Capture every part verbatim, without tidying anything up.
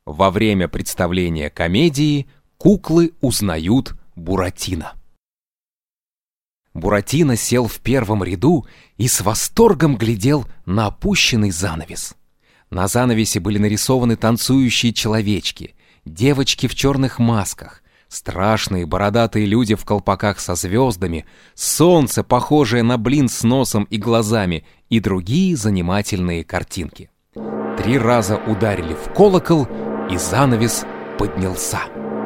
Во время представления комедии куклы узнают Буратино. Буратино сел в первом ряду и с восторгом глядел на опущенный занавес. На занавесе были нарисованы танцующие человечки, девочки в черных масках, страшные бородатые люди в колпаках со звездами, солнце, похожее на блин с носом и глазами, и другие занимательные картинки. Три раза ударили в колокол, и занавес поднялся.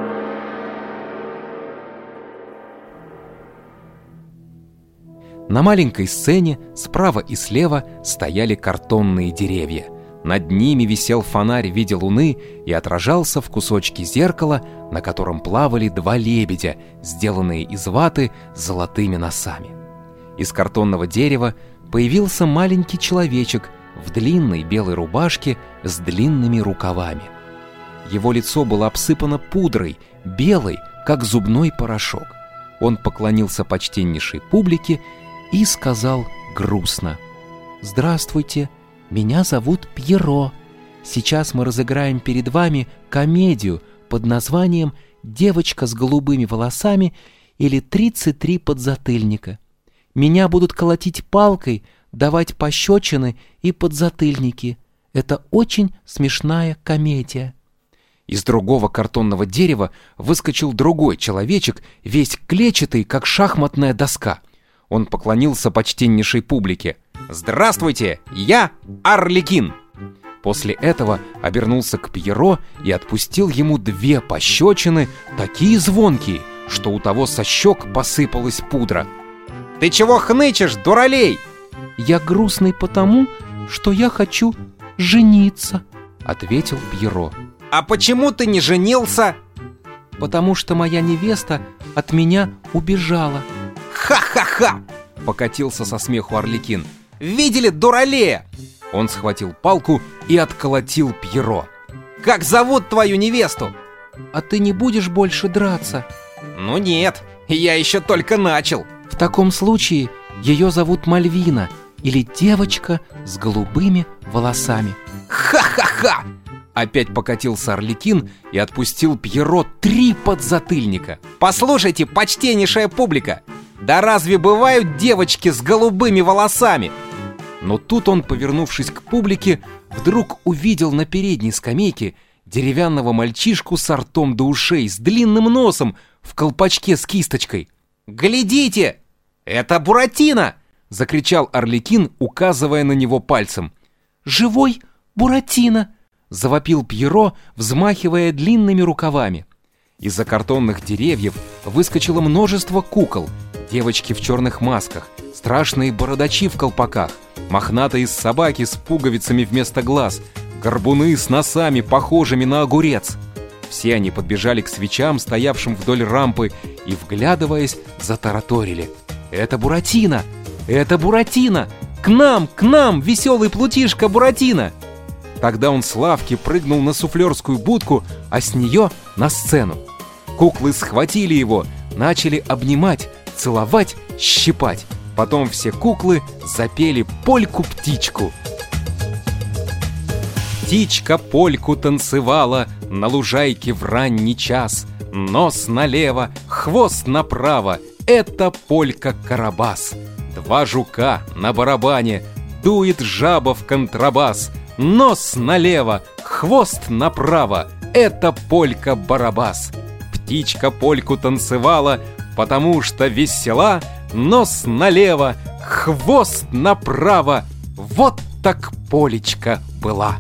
На маленькой сцене справа и слева стояли картонные деревья. Над ними висел фонарь в виде луны и отражался в кусочке зеркала, на котором плавали два лебедя, сделанные из ваты с золотыми носами. Из картонного дерева появился маленький человечек в длинной белой рубашке с длинными рукавами. Его лицо было обсыпано пудрой, белой, как зубной порошок. Он поклонился почтеннейшей публике и сказал грустно: «Здравствуйте, меня зовут Пьеро. Сейчас мы разыграем перед вами комедию под названием «Девочка с голубыми волосами» или «тридцать три подзатыльника». Меня будут колотить палкой, давать пощечины и подзатыльники. Это очень смешная комедия». Из другого картонного дерева выскочил другой человечек, весь клетчатый, как шахматная доска. Он поклонился почтеннейшей публике. «Здравствуйте, я Арлекин!» После этого обернулся к Пьеро и отпустил ему две пощечины, такие звонкие, что у того со щек посыпалась пудра. «Ты чего хнычешь, дуралей?» «Я грустный потому, что я хочу жениться», — ответил Пьеро. «А почему ты не женился?» «Потому что моя невеста от меня убежала». «Ха-ха-ха!» — покатился со смеху Арлекин. «Видели дуралея?» Он схватил палку и отколотил Пьеро. «Как зовут твою невесту?» «А ты не будешь больше драться?» «Ну нет, я еще только начал». «В таком случае ее зовут Мальвина, или девочка с голубыми волосами». «Ха-ха-ха!» Опять покатился Арлекин и отпустил Пьеро три подзатыльника. «Послушайте, почтеннейшая публика, да разве бывают девочки с голубыми волосами?» Но тут он, повернувшись к публике, вдруг увидел на передней скамейке деревянного мальчишку с ртом до ушей, с длинным носом, в колпачке с кисточкой. «Глядите, это Буратино!» — закричал Арлекин, указывая на него пальцем. «Живой Буратино!» — завопил Пьеро, взмахивая длинными рукавами. Из-за картонных деревьев выскочило множество кукол. Девочки в черных масках, страшные бородачи в колпаках, мохнатые собаки с пуговицами вместо глаз, горбуны с носами, похожими на огурец. Все они подбежали к свечам, стоявшим вдоль рампы, и, вглядываясь, затараторили: «Это Буратино! Это Буратино! К нам, к нам, веселый плутишка Буратино!» Тогда он с лавки прыгнул на суфлерскую будку, а с нее на сцену. Куклы схватили его, начали обнимать, целовать, щипать. Потом все куклы запели польку-птичку. Птичка польку танцевала на лужайке в ранний час. Нос налево, хвост направо — это полька-карабас. Два жука на барабане, дует жаба в контрабас. Нос налево, хвост направо — это полька-барабас. Птичка польку танцевала, потому что весела. Нос налево, хвост направо — вот так полечка была.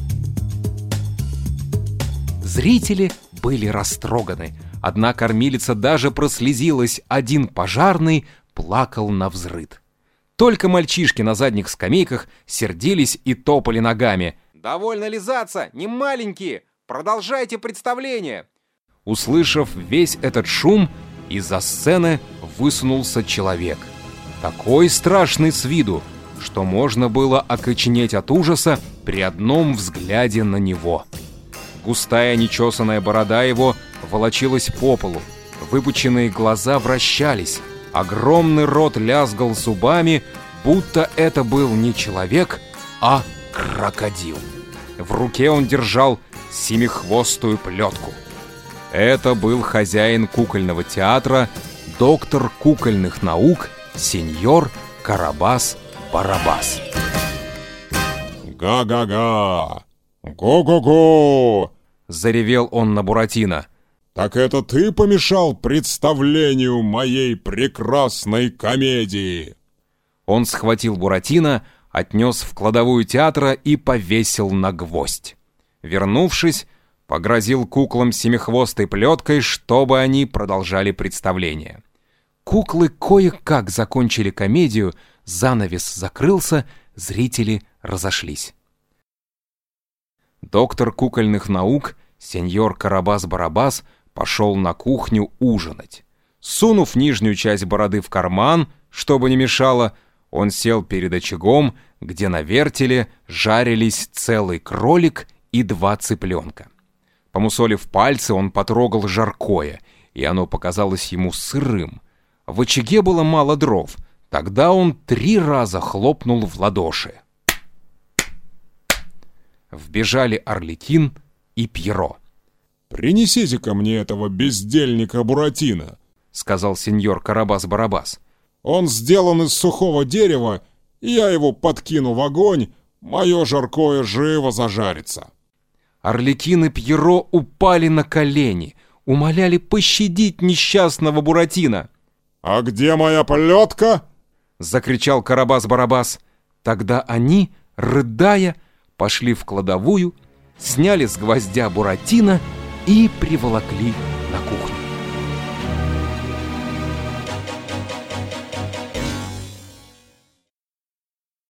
Зрители были растроганы. Одна кормилица даже прослезилась, один пожарный плакал навзрыд. Только мальчишки на задних скамейках сердились и топали ногами. «Довольно лизаться, не маленькие! Продолжайте представление!» Услышав весь этот шум, из-за сцены высунулся человек. Такой страшный с виду, что можно было окоченеть от ужаса при одном взгляде на него. Густая нечесанная борода его волочилась по полу, выпученные глаза вращались, огромный рот лязгал зубами, будто это был не человек, а крокодил. В руке он держал семихвостую плетку. Это был хозяин кукольного театра, доктор кукольных наук, сеньор Карабас-Барабас. «Га-га-га! Го-го-го!» — заревел он на Буратино. «Так это ты помешал представлению моей прекрасной комедии!» Он схватил Буратино, отнес в кладовую театра и повесил на гвоздь. Вернувшись, погрозил куклам семихвостой плеткой, чтобы они продолжали представление. Куклы кое-как закончили комедию, занавес закрылся, зрители разошлись. Доктор кукольных наук, сеньор Карабас-Барабас, пошел на кухню ужинать. Сунув нижнюю часть бороды в карман, чтобы не мешало, он сел перед очагом, где на вертеле жарились целый кролик и два цыпленка. Помусолив пальцы, он потрогал жаркое, и оно показалось ему сырым. В очаге было мало дров, тогда он три раза хлопнул в ладоши. Вбежали Арлекин и Пьеро. «Принесите-ка мне этого бездельника Буратино», — сказал сеньор Карабас-Барабас. «Он сделан из сухого дерева, и я его подкину в огонь, мое жаркое живо зажарится». Арлекин и Пьеро упали на колени, умоляли пощадить несчастного Буратино. «А где моя плетка?» — закричал Карабас-Барабас. Тогда они, рыдая, пошли в кладовую, сняли с гвоздя Буратино и приволокли на кухню.